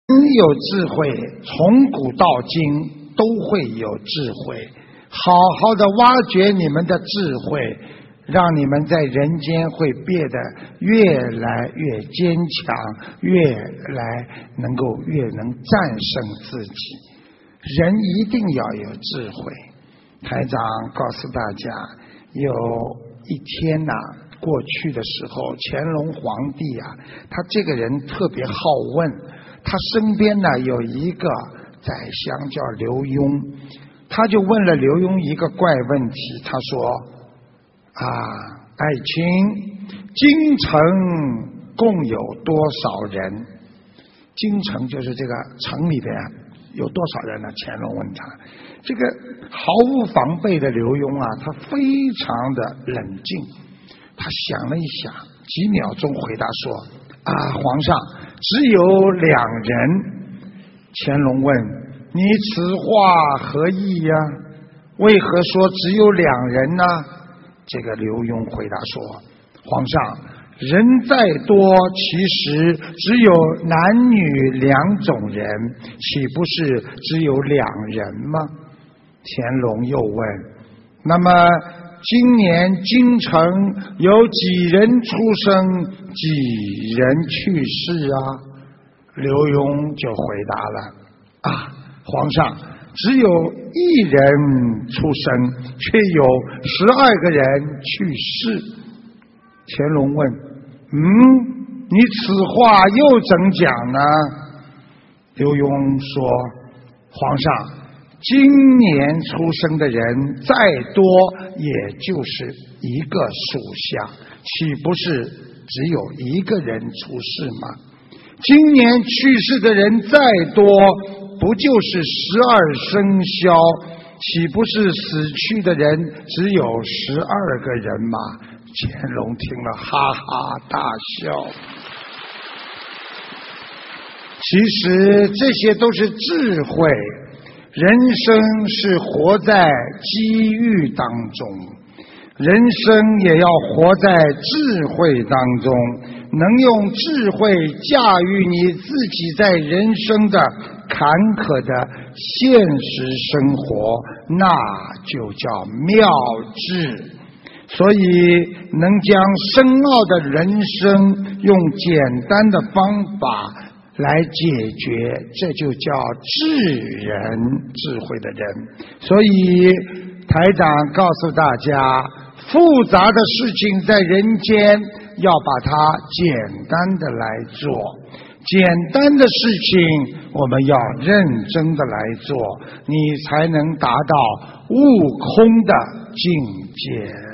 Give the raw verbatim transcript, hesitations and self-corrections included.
有智慧，从古到今都会有智慧。好好的挖掘你们的智慧，让你们在人间会变得越来越坚强，越来能够越能战胜自己。人一定要有智慧。台长告诉大家，有一天呐、啊，过去的时候，乾隆皇帝啊，他这个人特别好问，他身边呢有一个宰相叫刘墉，他就问了刘墉一个怪问题，他说啊，爱卿，京城共有多少人？京城就是这个城里边有多少人呢？乾隆问他。这个毫无防备的刘墉啊，他非常的冷静，他想了一想，几秒钟回答说啊，皇上，只有两人。乾隆问，你此话何意呀？为何说只有两人呢？这个刘墉回答说，皇上，人再多，其实只有男女两种人，岂不是只有两人吗？乾隆又问，那么今年京城有几人出生，几人去世啊？刘墉就回答了，啊，皇上，只有一人出生，却有十二个人去世。乾隆问，嗯，你此话又怎讲呢？刘墉说，皇上，今年出生的人再多，也就是一个属相，岂不是只有一个人出世吗？今年去世的人再多，不就是十二生肖，岂不是死去的人只有十二个人吗？乾隆听了哈哈大笑。其实这些都是智慧，人生是活在机遇当中，人生也要活在智慧当中，能用智慧驾驭你自己在人生的坎坷的现实生活，那就叫妙智。所以能将深奥的人生用简单的方法来解决，这就叫智人，智慧的人。所以台长告诉大家，复杂的事情在人间要把它简单的来做，简单的事情我们要认真的来做，你才能达到悟空的境界。